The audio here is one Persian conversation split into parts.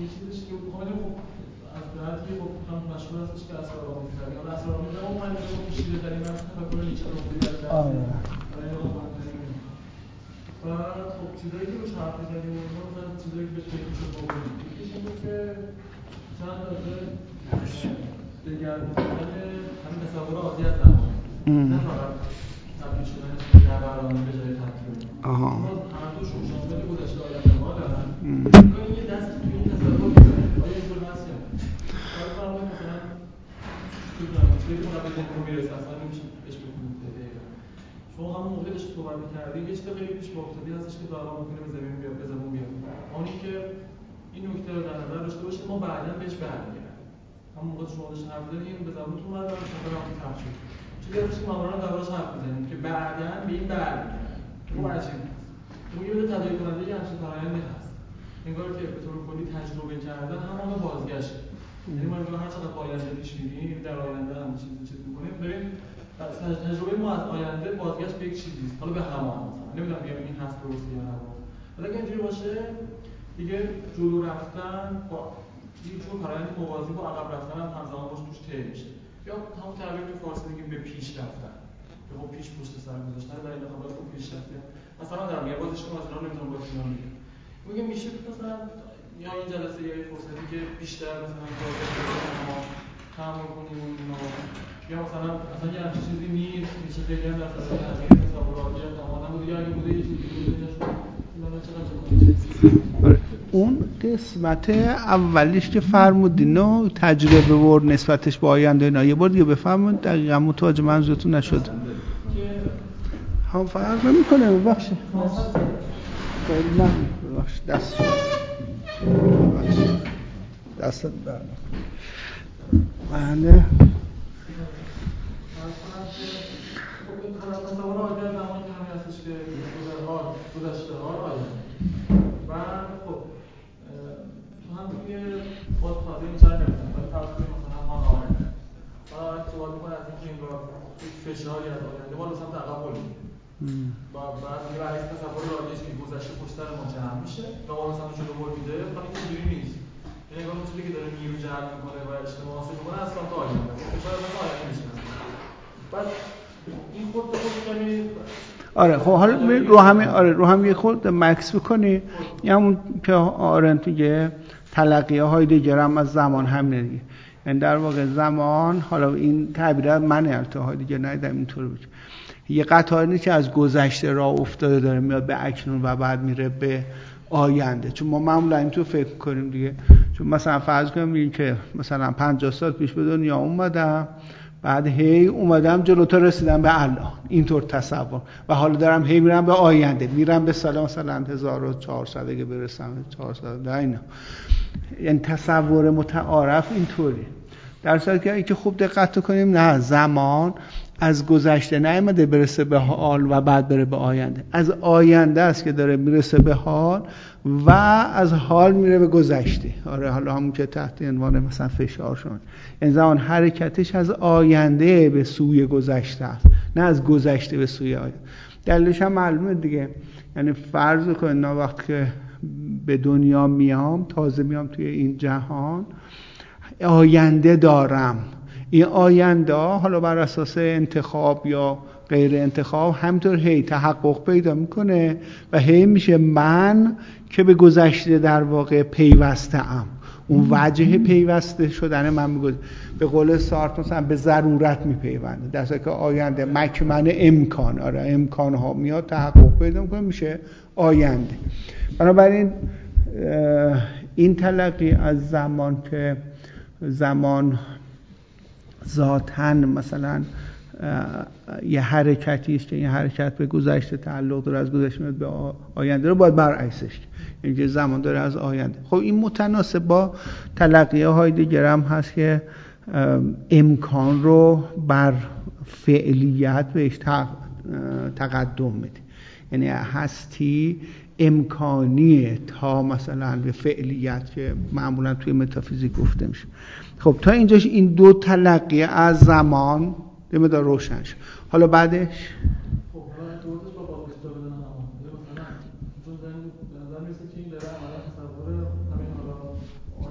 یه چیزش که خودمون از بعدی خب هم مشهور هستش که اسرارآمیز ترین حالا اسرارآمیز اون من رو پیچیده ترین من تفکر نیچه رو دیدم برای مهمترین و خب چیزایی که روش حرف می‌زنیم اونها مثلا چیزایی که بهش فکر می‌شد بکنیم یکیش این بود که چند تازه دگرگونی‌های همین تصور عادی از زمان نه فقط تبدیل شدنش به نبرانی به جای تبدیل ما هر دو شامل گذشته آینده ما دارن می‌کنیم یه دستی توی این تصور می‌زنیم آیا اینطور هست یا نه کار فرمایید مثلا چیزی که قبل ذهن رو میرسه اصلا نمیشه بهش بکنید شما همون موقع داشت صحبت می‌کردید یه چیز خیلی پیش افتادی هستش که دارم می‌کنه به زمین بیاد به زبون بیاد اونی که این نکته رو در نظر داشته باشید ما بعداً بهش برمیگردیم همون موقع شما داشت حرف زدیم به زبونتون اومد و شما رفتید حرف شد چیزی هستش که معمولاً دربارش حرف می‌زنیم که بعداً به این برمیگردیم خب عجیب تو یه مدت تداعی کننده یه همچین فرآیندی هست انگار که به طور کلی تجربه کردن همان بازگشت یعنی ما انگار هر چقدر آینده پیش می‌ریم در آینده هم چیز می‌کنیم بریم تجربه ما از آینده بازگشت به یک چیزی حالا به همان مثلا نمیدونم بگم این هست درسته یا نه ولی اگه اینجوری باشه دیگه جلو رفتن با یک جور فرآیند موازی با عقب رفتن هم همزمان باش توش طی میشه یا همون تعبیر تو فارسی میگیم به پیش رفتن که خب پیش پشت سر گذاشتن در این خبر خوب پیش رفتن مثلا دارم یه بازش کنم مثلا نمیدونم با چیزا میگم میشه مثلا یا این جلسه یا این فرصتی که بیشتر مثلا ما تعامل کنیم یا مثلا یه همچین چیزی نیست میشه خیلی هم در فضای حقیقی تصورات یا تمام بوده یا اگه بوده یه چیزی بوده اون قسمت اولیش که فرمودین و تجربه ورد نسبتش با آینده اینا یه بار دیگه بفرمایید دقیقاً متوجه منظورتون نشد هم فرق نمی‌کنه ببخشید خیلی نه ببخشید دست بله تصور عادی از زمانی که همین هستش که گذشته ها آینده و خب تو هم توی باز تازه این چند نمیدونم ولی فرض کنیم مثلا ما آینده حالا صحبت می‌کنه از اینکه انگار فشاری از آینده ما رو سمت عقب هل می‌ده و بعد میگه برای تصور عادیش که گذشته پشت سر ما جمع میشه و ما رو سمت جلو هل میده ولی اینجوری نیست یعنی انگار اون چیزی که داره نیرو جمع می‌کنه و اجتماع حاصل می‌کنه از سمت آینده فشار از سمت آینده میشه بعد این خود به خود کمی آره خب حالا رو هم یه خود مکس بکنی همون که آرنت میگه تلقیه های دیگر هم از زمان هم دیگه یعنی در واقع زمان حالا این تعبیر من التهای دیگه ندیدم اینطور بگه یه قطاری که از گذشته راه افتاده داره میاد به اکنون و بعد میره به آینده چون ما معمولا اینطور فکر کنیم دیگه چون مثلا فرض کنیم میگیم که مثلا 50 سال پیش به دنیا اومدم بعد هی اومدم جلوتر رسیدم به الان اینطور تصور و حالا دارم هی میرم به آینده میرم به سال مثلا 1400 اگه برسم 400 اینا یعنی تصور متعارف اینطوری در صورتی که خوب دقت کنیم نه زمان از گذشته نیامده برسه به حال و بعد بره به آینده از آینده است که داره میرسه به حال و از حال میره به گذشته آره حالا همون که تحت عنوان مثلا فشار شد این زمان حرکتش از آینده به سوی گذشته است نه از گذشته به سوی آینده دلیلش هم معلومه دیگه یعنی فرض کنید وقتی که به دنیا میام تازه میام توی این جهان آینده دارم این آینده حالا بر اساس انتخاب یا غیر انتخاب همینطور هی تحقق پیدا میکنه و هی میشه من که به گذشته در واقع پیوسته ام اون وجه پیوسته شدن من میگه به قول سارتر مثلا به ضرورت میپیونده در حالی که آینده مکمن امکان آره امکان ها میاد تحقق پیدا میکنه میشه آینده بنابراین این تلقی از زمان که زمان ذاتاً مثلا یه حرکتی است که این حرکت به گذشته تعلق داره از گذشته میاد به آینده رو باید برعکسش اینکه زمان داره از آینده خب این متناسب با تلقیه های دیگر هم هست که امکان رو بر فعلیت بهش تقدم میده یعنی هستی امکانیه تا مثلا به فعلیت که معمولا توی متافیزیک گفته میشه خب تا اینجاش این دو تلقی از زمان مقدار روشن شد حالا بعدش خب حالا توضیحش با باقی‌ها بدن مثلا چون به نظر میاد که این داره عملا تصور همین حالا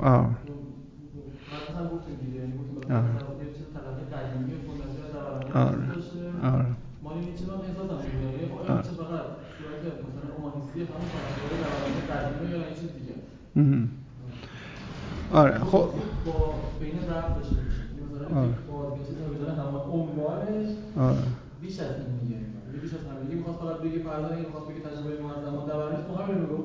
مثلا گفتیم دیگه مثلا یه چیز طلب قدیمی سنتی و دورانی داشته مالی نیچه من احساس هم می‌کنه خب این چه فقط صورت مثلا اومانیستی همون فرهنگ دورانی قدیمی یا این چیز دیگه آره خب با بین رفت بشه مثلا با چیز نمی‌ذاره همون عنوانش بیش از این میگه بیش از همین می‌خواد فقط بگه پرداخت می‌خواد بگه تجربه ما از زمان دورانی تو همین رو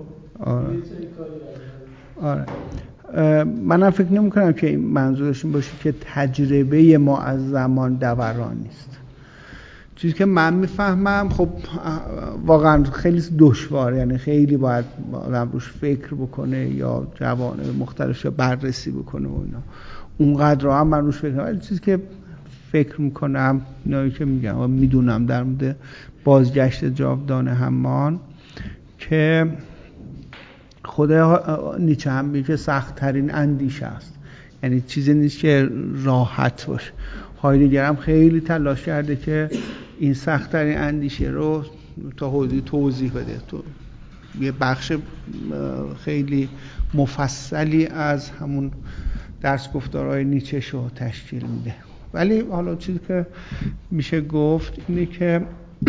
منم فکر نمی‌کنم که این منظورش این باشه که تجربه ما از زمان دوران نیست. چیزی که من میفهمم خب واقعا خیلی دشواره، یعنی خیلی باید آدم روش فکر بکنه یا جوانب مختلفش بررسی بکنه و اینا، اونقدر هم من روش فکر نمی‌کنم. ولی چیزی که فکر میکنم اینایی که میگم و میدونم در مورد بازگشت جاودان حمان که خود نیچه هم میگه سخت ترین اندیشه است، یعنی چیزی نیست که راحت باشه. هایدگر هم خیلی تلاش کرده که این سخت ترین اندیشه رو تا حدودی توضیح بده، تو یه بخش خیلی مفصلی از همون درس گفتارهای نیچه رو تشکیل میده. ولی حالا چیزی که میشه گفت اینه که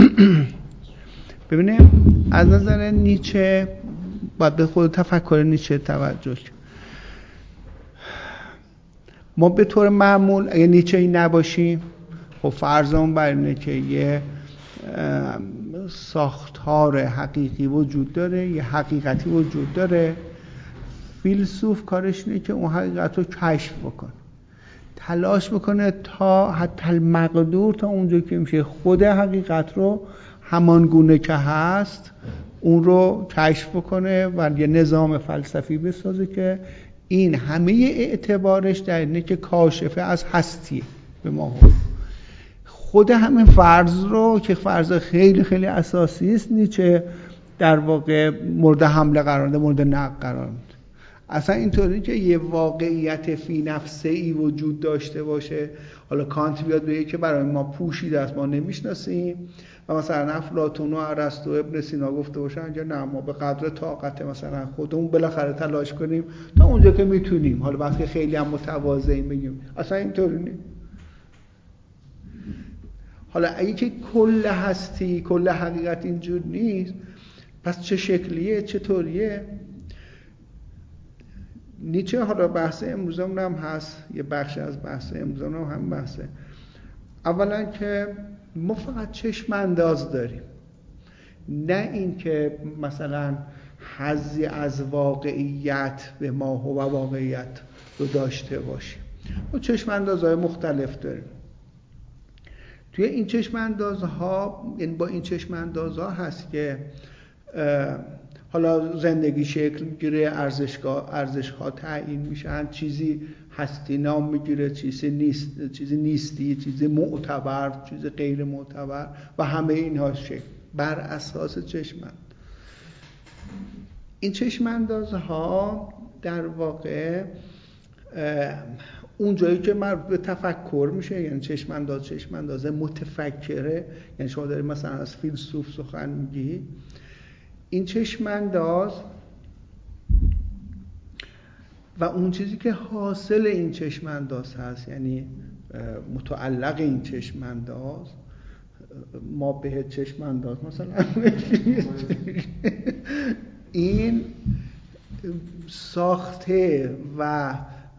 ببینیم از نظر نیچه باید به خود تفکر نیچه توجه کنیم. ما به طور معمول اگه نیچه‌ای نباشیم خب فرضمون بر اینه که یه ساختار حقیقی وجود داره، یه حقیقتی وجود داره، فیلسوف کارش اینه که اون حقیقت رو کشف بکنه، تلاش بکنه تا حتی المقدور تا اونجا که میشه خود حقیقت رو همان گونه که هست اون رو کشف بکنه و یه نظام فلسفی بسازه که این همه اعتبارش در اینه که کاشفه از هستی به ما خود همین فرض رو که فرض خیلی خیلی اساسی است نیچه در واقع مورد حمله قرار میده، مورد نقد قرار میده. اصلا اینطوری که یه واقعیت فی نفسه ای وجود داشته باشه، حالا کانت بیاد بگه که برای ما پوشیده است ما نمیشناسیم و مثلا افلاطون و ارسطو و ابن سینا گفته باشن که نه ما به قدر طاقت مثلا خودمون بالاخره تلاش کنیم تا اونجا که میتونیم، حالا وقتی خیلی هم متواضعیم بگیم. اصلا اینطوری نیست. حالا اگه که کل هستی کل حقیقت اینجور نیست پس چه شکلیه چطوریه؟ نیچه حالا بحث امروزمون هم هست، یه بخش از بحث امروزمون هم بحثه. اولا که ما فقط چشم انداز داریم، نه این که مثلا حظی از واقعیت به ما و واقعیت رو داشته باشیم. ما چشم اندازهای مختلف داریم. توی این چشم اندازها، یعنی با این چشم اندازها هست که حالا زندگی شکل میگیره، ارزش‌ها تعیین میشن، چیزی هستی نام میگیره، چیزی نیستی، چیزی معتبر، چیزی غیر معتبر و همه اینها شکل بر اساس چشم‌انداز. این چشم‌اندازها در واقع اون جایی که مربوط به تفکر میشه، یعنی چشم‌انداز متفکره، یعنی شما دارید مثلا از فیلسوف سخن میگی، این چشم‌انداز و اون چیزی که حاصل این چشم‌انداز هست، یعنی متعلق این چشم‌انداز، ما به چشم‌انداز مثلا این ساخته و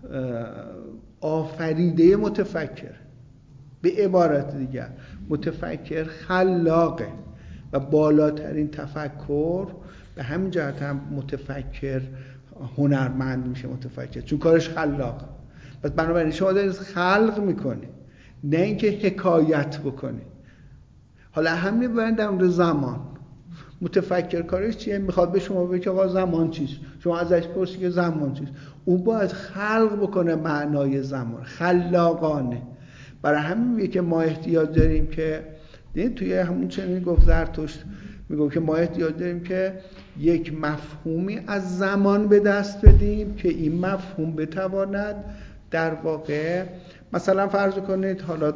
آفریده متفکر. به عبارت دیگر متفکر خلاقه و بالاترین تفکر به همین جهت هم متفکر هنرمند میشه متفکر، چون کارش خلاق. پس بنابراین شما دارید خلق میکنی، نه اینکه حکایت بکنی. حالا همین باید در مورد زمان متفکر کارش چیه؟ میخواد به شما بگه آقا زمان چیست، شما ازش پرسی که زمان چیست، اون باید خلق بکنه معنای زمان، خلاقانه. برای همین میگه که ما احتیاج داریم که توی همون چنین گفت زرتشت میگه که ما احتیاج داریم که یک مفهومی از زمان به دست بدیم که این مفهوم بتواند در واقع مثلا فرض کنید حالا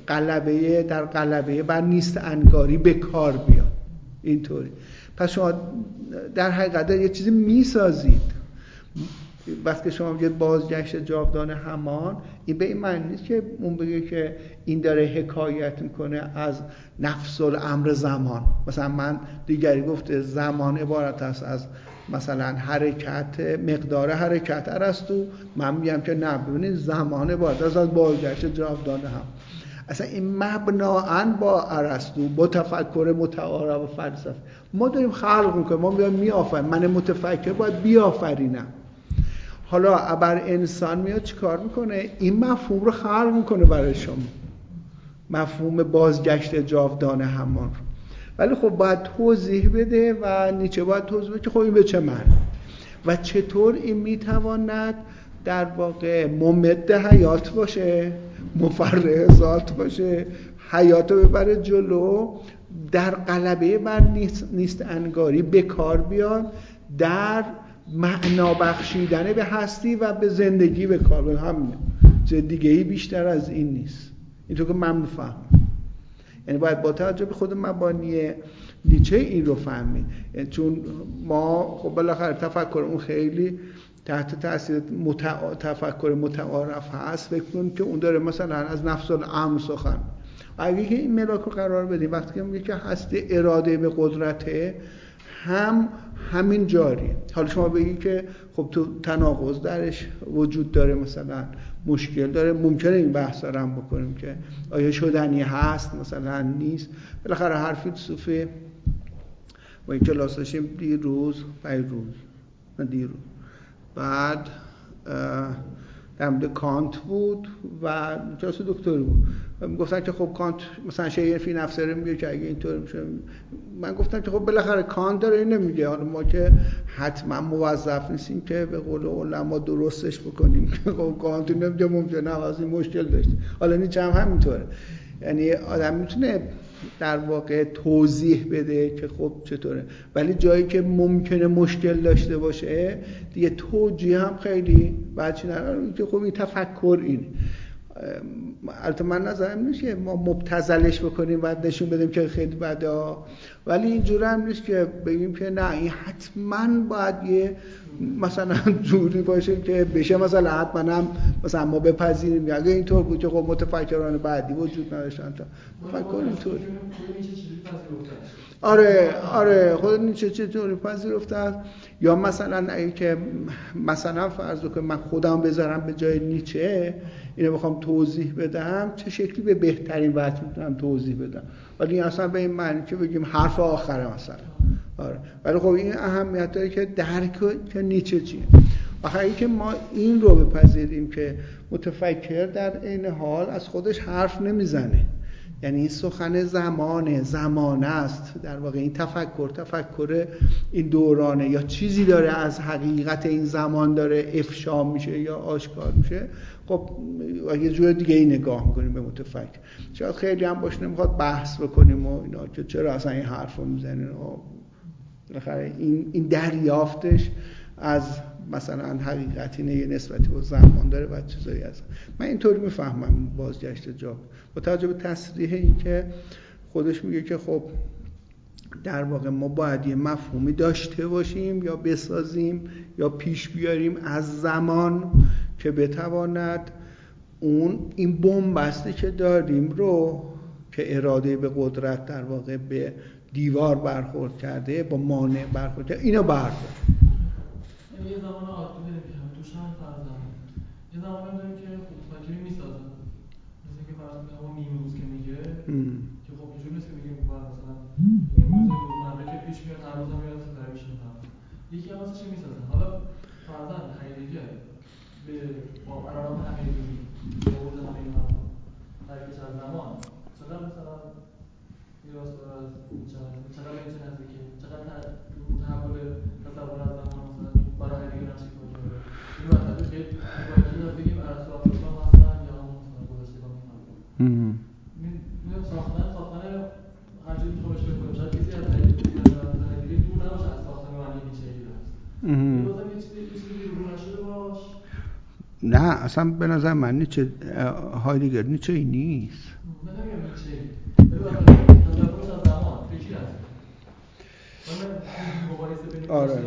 غلبه بر نیست انگاری به کار بیاد. اینطوری پس شما در حقیقت یه چیزی میسازید. وقتی شما میگید بازگشت جاودانه همان، این به این معنی نیست که اون بگه که این داره حکایت میکنه از نفس الامر زمان. مثلا من دیگری گفته زمان عبارت است از مثلا حرکت، مقدار حرکت ارسطو، من میگم که نه، ببینید زمان عبارت است از بازگشت جاودانه هم. اصلا این مبنااً با ارسطو، با تفکر متعارف و فلسفه ما داریم خلق میکنیم، ما میگیم میآفرین، من متفکر باید بیافرینم. حالا ابر انسان میاد چی کار میکنه؟ این مفهوم رو خلق میکنه برای شما، مفهوم بازگشت جاودانه همان رو. ولی خب باید توضیح بده و نیچه باید توضیح بده که خب این به چه معنی و چطور این میتواند در واقع ممد حیات باشه، مفرح ذات باشه، حیات رو ببره جلو، در غلبه بر نیست انگاری به کار بیاد، در معنا بخشیدن به هستی و به زندگی به کار بیاد. همینه، چیز دیگه ای بیشتر از این نیست. اینطور که من میفهمم، یعنی باید با توجه به خود مبانی نیچه این رو فهمید. چون ما خب بالاخره تفکر اون خیلی تحت تاثیر تفکر متعارف هست، فکر کنیم که اون داره مثلا از نفس الامر سخن. اگه که این ملاک رو قرار بدیم، وقتی که میگه که هستی اراده به قدرته، همین جاریه. حالا شما بگی که خب تو تناقض درش وجود داره، مثلا مشکل داره، ممکنه این بحث رو هم بکنیم که آیا شدنی هست مثلا نیست. بالاخره هر فیلسوفی با این کلاس داشتیم دیروز بعد در مورد کانت بود و کلاس دکتری بود و میگفتن که خب کانت مثلا شیء فی نفسه رو میگه که اگه اینطور میشه، من گفتم که خب بالاخره کانت داره این نمیگه، حالا ما که حتما موظف نیستیم که به قول علما درستش بکنیم که خب کانت نمیگه ممکنه از این مشکل داشته. حالا نیچه هم همینطوره، یعنی آدم میتونه در واقع توضیح بده که خب چطوره، ولی جایی که ممکنه مشکل داشته باشه دیگه توجیه هم خیلی بچه نداره که خب این تفکر این. البته من نظرم نیست که ما مبتذلش بکنیم بعد نشون بدیم که خیلی بده، ولی اینجوری هم نیست که بگیم که نه این حتما باید یه مثلا جوری باشه که بشه مثلا حتما هم مثلا ما بپذیریم اگه اینطور بود که خب متفکران بعدی وجود نداشتن تا تفکر اینطور. آره خود نیچه چطوری پذیرفته است؟ یا مثلا اگه که مثلا فرض کنم من خودم بذارم به جای نیچه، اینو بخوام توضیح بدم چه شکلی به بهترین وجه میتونم توضیح بدم، ولی این اصلا به این معنی که بگیم حرف آخره مثلا. آره ولی خب این اهمیت داره که درک که نیچه چیه. آخه که ما این رو بپذیریم که متفکر در عین حال از خودش حرف نمیزنه، یعنی این سخن زمانه است در واقع، این تفکر این دورانه یا چیزی داره از حقیقت این زمان داره افشا میشه یا آشکار میشه. خب یه جور دیگه ای نگاه میکنیم به متفکر. شاید خیلی هم باش نمیخواد بحث بکنیم و اینا که چرا اصلا این حرف رو میزنین. بالاخره این دریافتش از مثلا حقیقتی نه نسبتی با زمان داره و چیزایی هست. من اینطوری میفهمم بازگشت جا با توجه به تصریح این که خودش میگه که خب در واقع ما باید یه مفهومی داشته باشیم یا بسازیم یا پیش بیاریم از زمان که بتواند این بنبستی که داریم رو که اراده به قدرت در واقع به دیوار برخورد کرده، با مانع برخورد کرده، اینو برداره. یه زمان عادی داریم که همه توش هم فرزن، یه زمان هم داریم که متفکری میسازن، مثل که فرض کنیم همون نیمروز که میگه که خب اینجور نیست که میگیم مثلا نیمروز روزمره که پیش میاد هر روز هم میاد سفره میشه میکنم، یکی هم واسه چی میسازن. حالا فرزن هایدگر به با علامت هایدگری با وجود همه این حرفا ترکش از زمان چقدر مثلا میراث داره از چقدر به این چه نزدیکه، چقدر تحول تصور از زمان مثلا برای هایدگر نقش ایفا کرده. این مسئله خیلی باید بگیم ارسطو افلاطون هستن یا همون مثلا گذشتگان این حرفا. میگم ساختن هر چیزی که خوبش بکنیم، شاید کسی از هایدگر دور نباشه از ساختن معنی نیچه‌ای هست. بازم یه چیزی رو نشده باش. نه اصلا به نظر من نیچه هایدگر نیچه‌ای نیست. من نمیگم نیچه‌ای، ولی تصورش از زمان به کی نزدیکه؟ آره.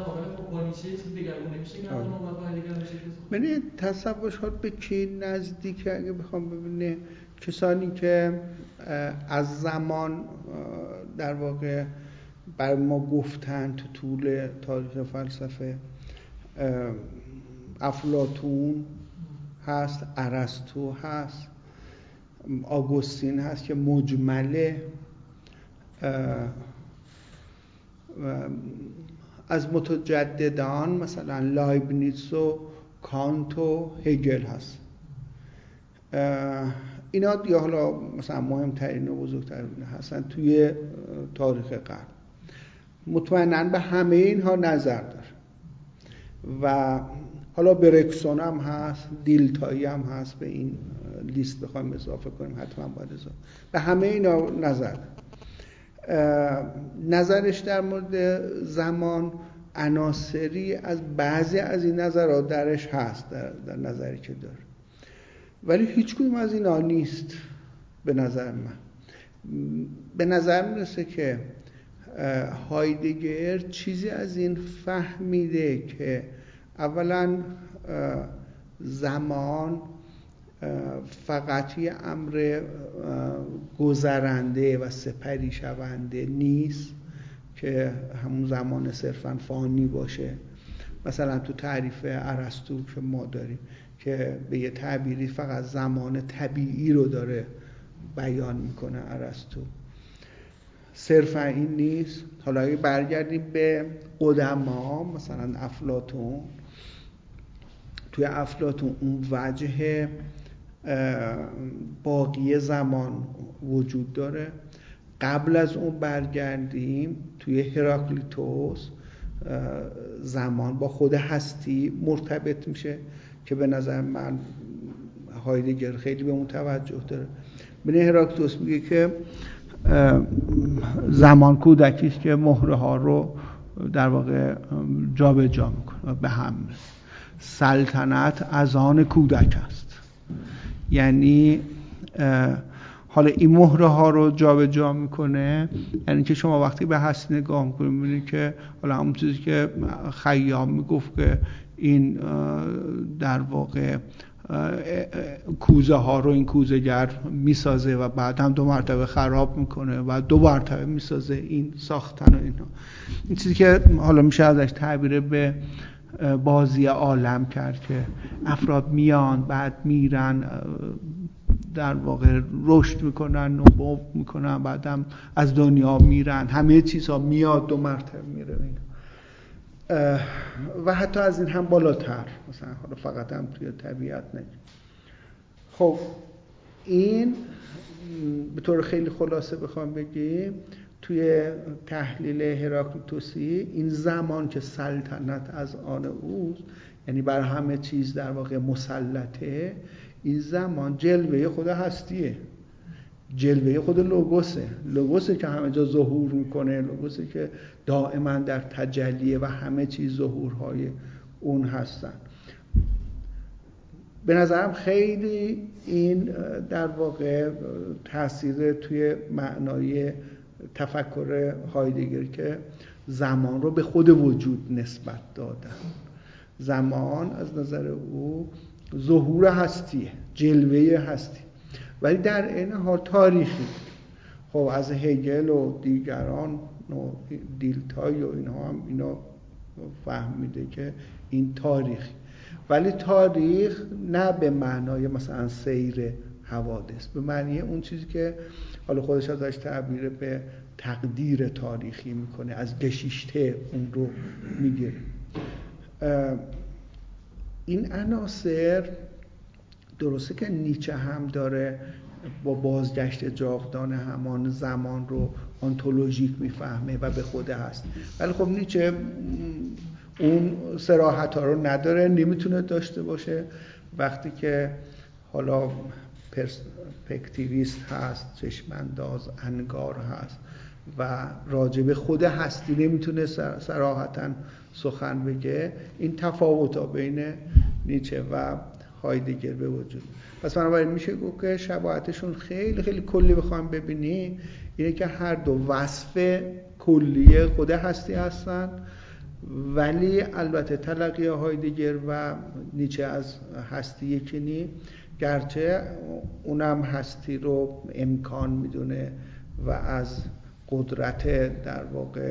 من تصورات به کی نزدیکه اگه بخوام ببینه کسانی که از زمان در واقع بر ما گفتن تو طول تاریخ فلسفه، افلاطون هست، ارسطو هست، آگوستین هست که مجمله، از متجددان مثلا لایبنیتس و کانت و هگل هست. اینا یا حالا مثلا مهمترین و بزرگترین هستن توی تاریخ قرن. مطمئناً به همه اینها نظر داره و حالا برکسون هم هست، دیلتایی هم هست، به این لیست بخوایم اضافه کنیم حتما باید اضافه. به همه اینا نظر نظرش در مورد زمان عناصری از بعضی از این نظرات درش هست، در نظری که داره، ولی هیچ کدوم از اینا نیست به نظر من. به نظر میرسه که هایدگر چیزی از این فهمیده که اولا زمان فقط یه امر گذرنده و سپری شونده نیست که همون زمان صرفاً فانی باشه. مثلا تو تعریف ارسطو که ما داریم که به یه تعبیری فقط زمان طبیعی رو داره بیان میکنه ارسطو، صرفاً این نیست. حالا اگه برگردیم به قدما، مثلا افلاطون، توی افلاطون اون وجه باقی زمان وجود داره. قبل از اون برگردیم توی هراکلیتوس زمان با خود هستی مرتبط میشه که به نظر من هایدگر خیلی به اون توجه داره. ببین هراکلیتوس میگه که زمان کودکی است که مهره ها رو در واقع جابجا میکنه به هم. سلطنت از آن کودک است. یعنی حالا این مهره ها رو جابجا میکنه، یعنی که شما وقتی به هستی نگاه میکنید میبینید که حالا همون چیزی که خیام میگفت که این در واقع کوزه ها رو این کوزه‌گر میسازه و بعد هم 2 مرتبه خراب میکنه و 2 مرتبه میسازه، این ساختن و اینا. این چیزی که حالا میشه ازش تعبیر به بازی عالم کرد که افراد میان بعد میرن، در واقع رشد میکنن، نمو میکنن، بعد هم از دنیا میرن، همه چیزها میاد 2 مرتبه میره و حتی از این هم بالاتر، مثلا حالا فقط هم توی طبیعت نه. خب این به طور خیلی خلاصه بخوام بگیم توی تحلیل هراکلیتوسی این زمان که سلطنت از آن اوست، یعنی بر همه چیز در واقع مسلطه، این زمان جلوه خود هستیه، جلوه خود لوگوسه که همه جا ظهور میکنه، لوگوسه که دائما در تجلیه و همه چیز ظهورهای اون هستن. به نظرم خیلی این در واقع تاثیر توی معنای تفکر هایدگر که زمان رو به خود وجود نسبت دادن. زمان از نظر او ظهور هستیه، جلوه هستی، ولی در این حال تاریخی. خب از هگل و دیگران و دیلتای و اینها هم اینا فهمیده که این تاریخی، ولی تاریخ نه به معنای مثلا سیر حوادث، به معنی اون چیزی که حالا خودش ازش تعبیر به تقدیر تاریخی میکنه، از گشیشته اون رو میگیره. این عناصر درسته که نیچه هم داره با بازگشت جاودان همان زمان رو آنتولوژیک میفهمه و به خود هست، ولی خب نیچه اون صراحت ها رو نداره، نمیتونه داشته باشه. وقتی که حالا پرسپکتیویست هست، چشمانداز، انگار هست و راجب خود هستی نمیتونه صراحتاً سخن بگه، این تفاوت ها بین نیچه و هایدگر به وجود. پس بنابراین میشه گفت که شباهتشون خیلی خیلی کلی بخوام ببینی اینه که هر دو وصف کلیه خود هستی هستن، ولی البته تلقیه هایدگر و نیچه از هستی یکی نی، گرچه اونم هستی رو امکان میدونه و از قدرت در واقع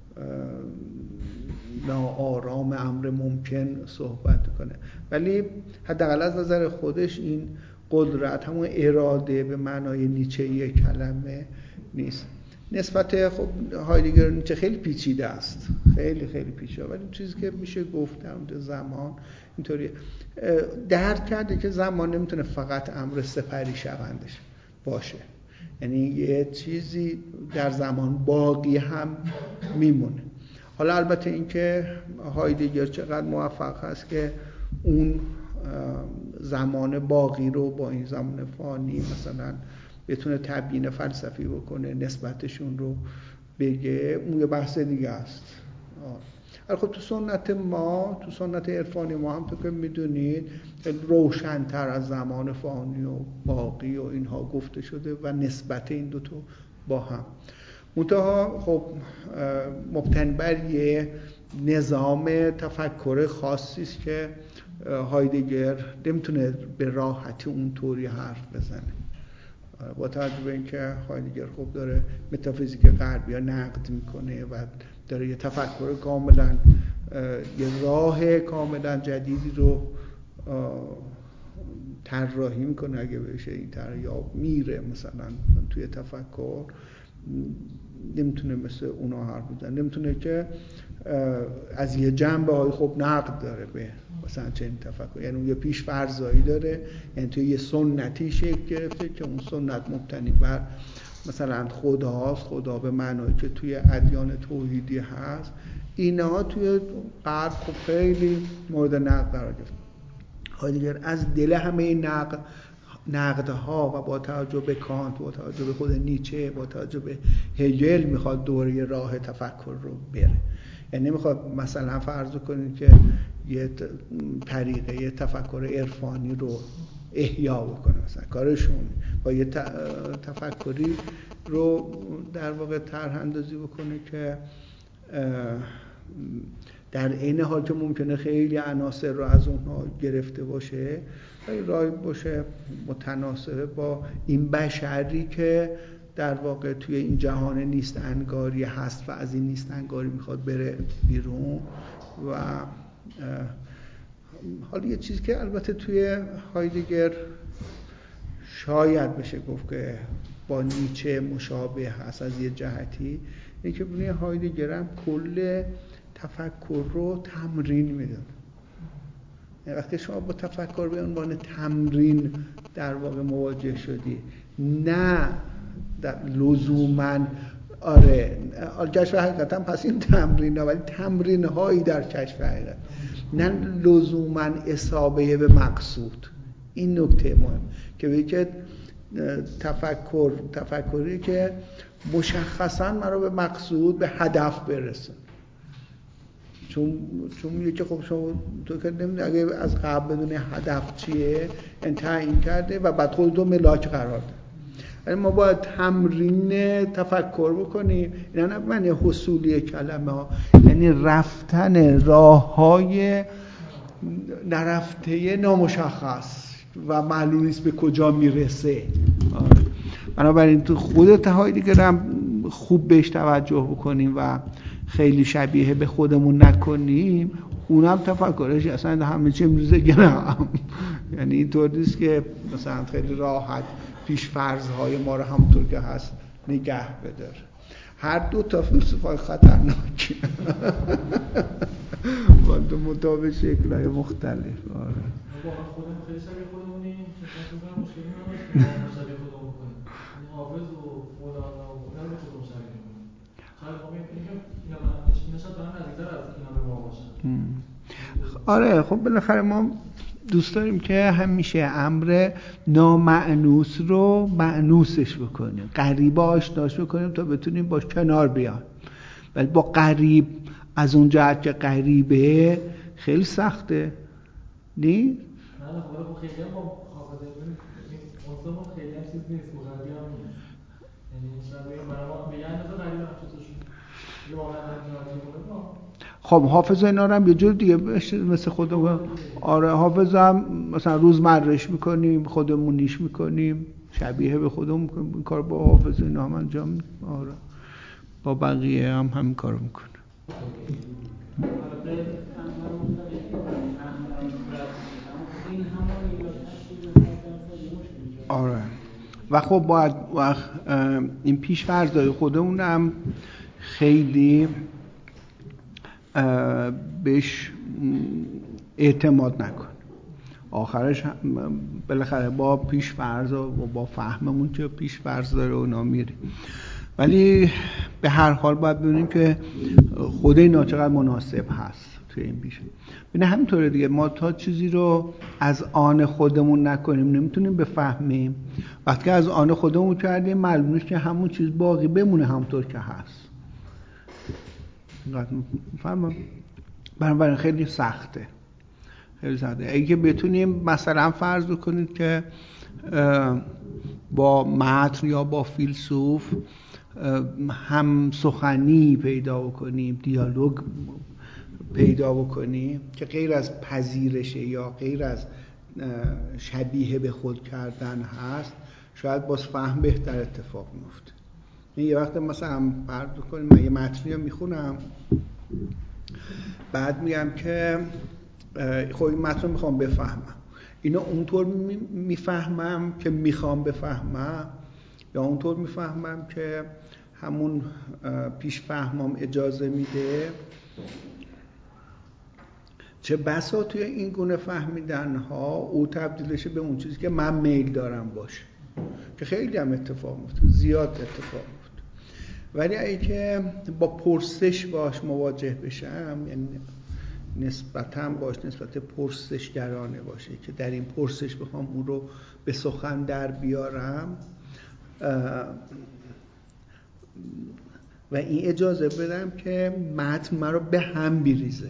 ناآرام امر ممکن صحبت کنه، ولی حداقل از نظر خودش این قدرت همون اراده به معنای نیچه‌ای کلمه نیست. نسبت خب هایدگر نیچه خیلی پیچیده است، خیلی خیلی پیچیده، ولی چیزی که میشه گفت در مورد زمان اینطوریه، درک کرده که زمان نمیتونه فقط امر سپری شوندش باشه، یعنی یه چیزی در زمان باقی هم میمونه. حالا البته این که هایدگر چقدر موفق هست که اون زمان باقی رو با این زمان فانی مثلا بتونه تبیین فلسفی بکنه، نسبتشون رو بگه، اون یه بحث دیگه است. خب تو سنت ما، تو سنت عرفانی ما هم تو که میدونید روشن‌تر از زمان فانی و باقی و اینها گفته شده و نسبت این دوتا با هم منتها خب مبتنی بر یه نظام تفکر خاصی است که هایدگر نمیتونه به راحتی اونطوری حرف بزنه، با توجه به اینکه هایدگر خب داره متافیزیک غربی ها نقد میکنه و داره یه تفکر کاملا، یه راه کاملا جدیدی رو طراحی میکنه، اگه بشه این طرح یا میره مثلا توی تفکر، نمیتونه مثل اونا حرف بزنه، نمیتونه که از یه جنبه های خب نقد داره به مثلا چنین تفکر، یعنی اون یه پیش فرضایی داره، یعنی توی یه سنتی شکل گرفته که اون سنت مبتنی بر مثلا خداست، خدا به معنایی که توی ادیان توحیدی هست، اینا توی غرب خب خیلی مورد نقد قرار گرفت. هایدگر از دل همه این نقدها و با توجه به کانت، با توجه به خود نیچه، با توجه به هگل میخواد دوره راه تفکر رو بره، یعنی نمیخواد مثلا فرض کنید که یه طریقه تفکر عرفانی رو احیا بکنه، مثلا کارشون با یه تفکری رو در واقع طرح اندازی بکنه که در عین حال که ممکنه خیلی عناصر رو از اونها گرفته باشه، ولی راه باشه متناسب با این بشری که در واقع توی این جهان نیست انگاری هست و از این نیست انگاری میخواد بره بیرون. و حالا یه چیزی که البته توی هایدگر شاید بشه گفت که با نیچه مشابه هست از یه جهتی، اینه که ببینید هایدگر هم کل تفکر رو تمرین میدونه. وقتی شما با تفکر به عنوان تمرین در واقع مواجه شدی، نه لزوماً کشف حقیقت هم پس این تمرین ها، ولی تمرین هایی در کشف حقیقت، نه لزوماً اصابه به مقصود. این نکته مهم که بگید که تفکری که مشخصاً مرا به مقصود، به هدف برسه، چون میگه که خب شما تو که نمیدونی اگه از قبل بدون هدف چیه تعیین کرده و بعد خودتو ملاک قرار ده. یعنی ما باید تمرین تفکر بکنیم. اینا نه معنی حصولی کلمه ها، یعنی رفتن راه های نرفته نامشخص و معلوم نیست به کجا میرسه. بنابراین تو خودت هایدگر هم خوب بهش توجه بکنیم و خیلی شبیه به خودمون نکنیم، اونم تفکرش اصلا همه چی میرزه گرم. یعنی اینطور نیست که مثلا خیلی راحت پیش فرضهای ما رو همونطور که هست نگه بداره. هر دو تا فلسفه خطرناکی با دو مطابق شکل‌های مختلف. خودمون خیلی شبیه خودمونیم که مثلا مشکلی نداشت که ما شبیه خودمون بکنیم، یعنی حافظ و مولانا و اینا رو به خودمون شبیه می‌کنیم. شاید واقعا اینا شاید برای نزدیک‌تر از اینا به ما باشن. آره خب بالاخره ما دوست داریم که همیشه امر نامأنوس رو مأنوسش بکنیم، غریبه آشناش بکنیم تا بتونیم باش کنار بیان. ولی با غریب از اون جهت که غریبه خیلی سخته نی؟ نه خب خیلی هم با حافظه اونجا خیلی هم چیز نیست، غریبی هم نیست. یعنی شاید برای ما به یه اندازه غریبه هم چطورشون. خب حافظ اینا رو هم یه جور دیگه مثل خودمون، آره حافظ هم مثلا روزمرهش میکنیم، خودمونیش میکنیم، شبیه به خودمون میکنیم، این کار با حافظ اینا هم انجام میدیم. آره با بقیه هم همین کارو میکنه. آره و خب باید این پیش فرضای خودمون هم خیلی بهش اعتماد نکن. آخرش بالاخره با پیش فرض و با فهممون که پیش فرض داره اونا میره، ولی به هر حال باید ببینیم که خود اینا چقدر مناسب هست توی این پیش. ببین همینطوره دیگه، ما تا چیزی رو از آن خودمون نکنیم نمیتونیم بفهمیم. وقتی از آن خودمون کردیم معلومه که همون چیز باقی بمونه همونطور که هست. فهمم؟ بنابراین خیلی سخته. اگه بتونیم مثلا فرض کنید که با متن یا با فیلسوف هم سخنی پیدا بکنیم، دیالوگ پیدا بکنیم که غیر از پذیرشه یا غیر از شبیه به خود کردن هست، شاید باز فهم بهتر اتفاق میفته. یه وقت مثلا فرض کنیم من یه متنی رو میخونم، بعد میگم که خب این متن رو میخوام بفهمم، اینو اونطور میفهمم که میخوام بفهمم یا اونطور میفهمم که همون پیش فهمم اجازه میده. چه بسا توی این گونه فهمیدن ها او تبدیلشه به اون چیزی که من میل دارم باشه، که خیلی هم اتفاق میفته، زیاد اتفاق میفته. ولی اگه که با پرسش باش مواجه بشم، یعنی نسبت پرسشگرانه باشه که در این پرسش بخوام اون رو به سخن در بیارم و این اجازه بدم که متن من رو به هم بریزه.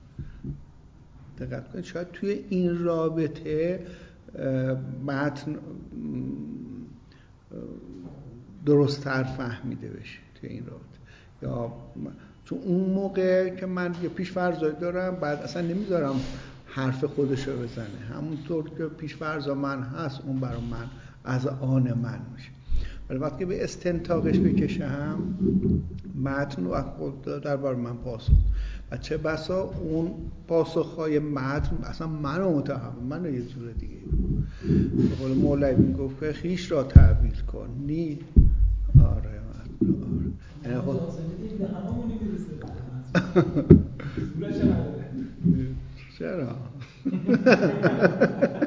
دقت کنید شاید توی این رابطه متن درست‌تر فهمیده بشه توی این رابطه. یا چون اون موقع که من یه پیش فرضایی دارم، بعد اصلا نمیذارم حرف خودش رو بزنه، همونطور که پیش فرضا من هست اون برای من از آن من میشه. ولی وقتی به استنتاقش بکشم متن و خود در بار من پاسخ، و چه بسا اون پاسخهای متن اصلا منو متهم، منو یه جور دیگه. به قول مولوی میگفت که خیش را تعبیل کن نی. آره یعنی خود به هممونی میرسه. چرا؟